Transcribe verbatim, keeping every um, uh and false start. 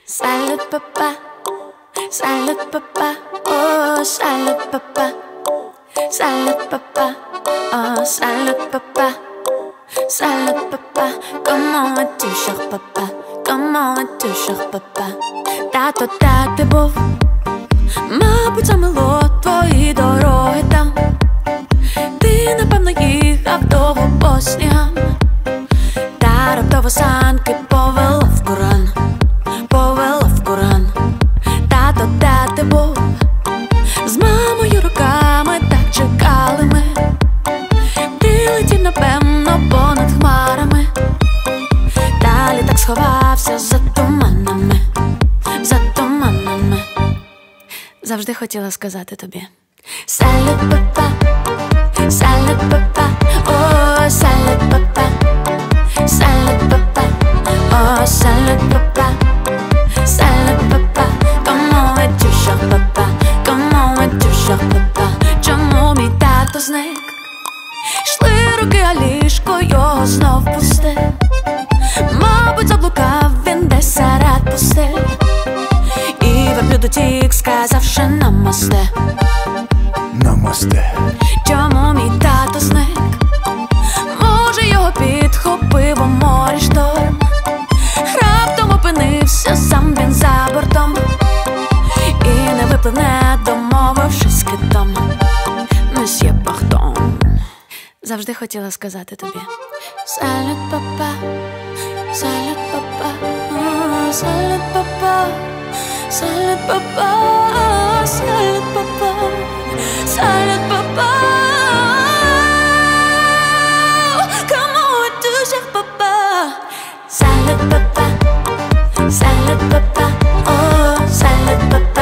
Salut papa, salut papa, oh salut papa, salut papa, oh salut papa, salut papa. Comment vas-tu, cher papa? Comment vas-tu, cher papa? Тато, де ти був? Мабуть, замило твої дороги там. Ти, напевно, їхав довго по снігам, та раптово санки повело в Коран, повело в Коран. Тато, де ти був? З мамою руками так чекали ми. Ти летів, напевно, понад хмарами, та літак сховався за туманами, за туманами. Завжди хотіла сказати тобі: Salut papa, salut papa, oh salut papa, salut papa, oh salut papa, salut papa. Comment vas-tu, cher papa? Comment vas-tu, cher papa? Чому мій тато зник? Йшли роки, а ліжко його знов пусте. Мабуть, заблукав він десь серед пустель, і верблюд утік, сказавши намасте. Намасте. Чому мій тато зник? Може, його підхопив у морі шторм, раптом опинився сам він за бортом, і не випливне, домовившись з китом. Месьє Пардон. Завжди хотіла сказати тобі: Salut papa, salut papa, oh, salut papa, salut papa, salut papa, salut papa. Comment vas-tu, cher papa? Salut papa, salut papa, oh salut papa.